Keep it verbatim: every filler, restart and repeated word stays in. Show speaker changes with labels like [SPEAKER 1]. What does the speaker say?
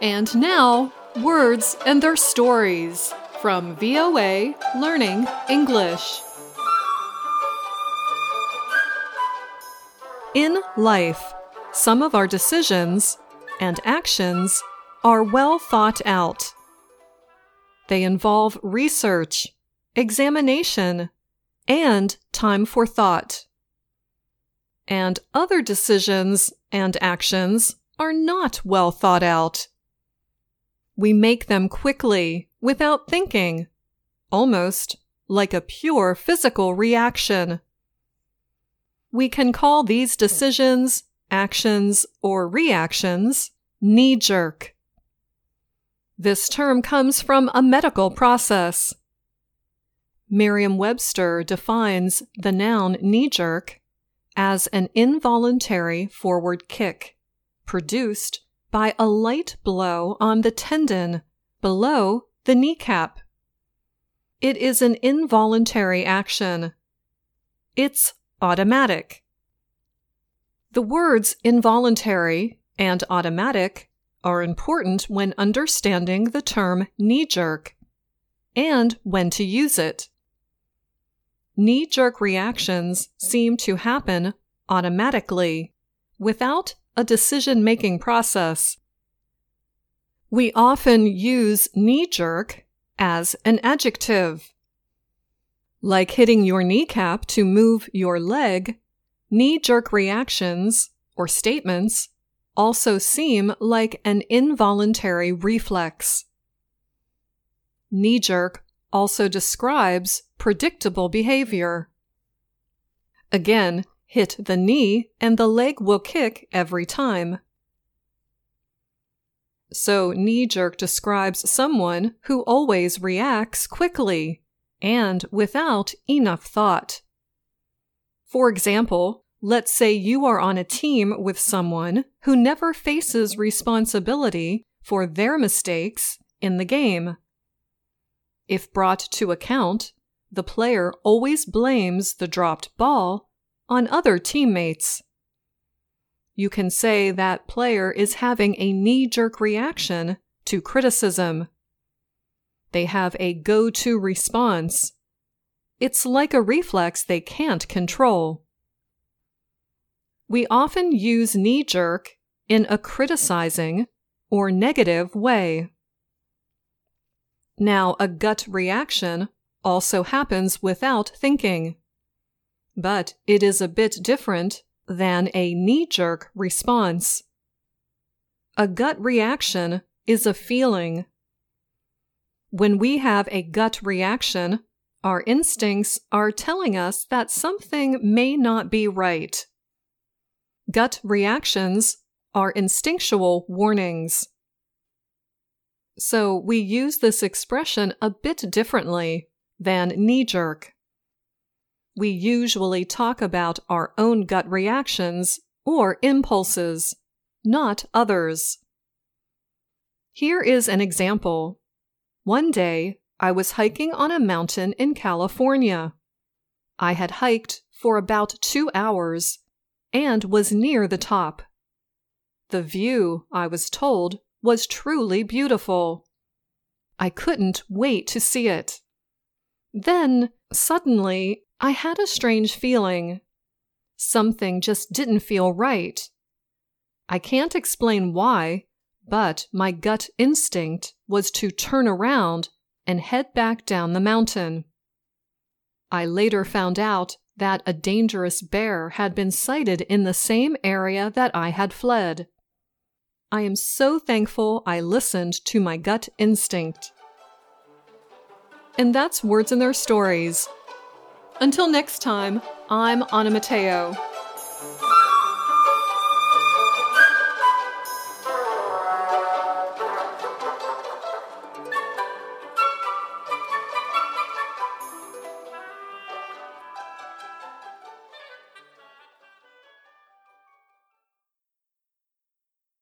[SPEAKER 1] And now, words and their stories from V O A Learning English. In life, some of our decisions and actions are well thought out. They involve research, examination, and time for thought. And other decisions and actions are not well thought out. We make them quickly, without thinking, almost like a pure physical reaction. We can call these decisions, actions, or reactions knee-jerk. This term comes from a medical process. Merriam-Webster defines the noun knee-jerk as an involuntary forward kick produced by a light blow on the tendon below the kneecap. It is an involuntary action. It's automatic. The words involuntary and automatic are important when understanding the term knee-jerk and when to use it. Knee-jerk reactions seem to happen automatically, without a decision-making process. We often use knee-jerk as an adjective. Like hitting your kneecap to move your leg, knee-jerk reactions or statements also seem like an involuntary reflex. Knee-jerk also describes predictable behavior. Again, hit the knee and the leg will kick every time. So knee-jerk describes someone who always reacts quickly and without enough thought. For example, let's say you are on a team with someone who never faces responsibility for their mistakes in the game. If brought to account, the player always blames the dropped ball on other teammates. You can say that player is having a knee-jerk reaction to criticism. They have a go-to response. It's like a reflex they can't control. We often use knee-jerk in a criticizing or negative way. Now, a gut reaction also happens without thinking. But it is a bit different than a knee-jerk response. A gut reaction is a feeling. When we have a gut reaction, our instincts are telling us that something may not be right. Gut reactions are instinctual warnings. So we use this expression a bit differently than knee-jerk. We usually talk about our own gut reactions or impulses, not others. Here is an example. One day, I was hiking on a mountain in California. I had hiked for about two hours and was near the top. The view, I was told, was truly beautiful. I couldn't wait to see it. Then, suddenly, I had a strange feeling. Something just didn't feel right. I can't explain why, but my gut instinct was to turn around and head back down the mountain. I later found out that a dangerous bear had been sighted in the same area that I had fled. I am so thankful I listened to my gut instinct. And that's Words and Their Stories. Until next time, I'm Anna Matteo.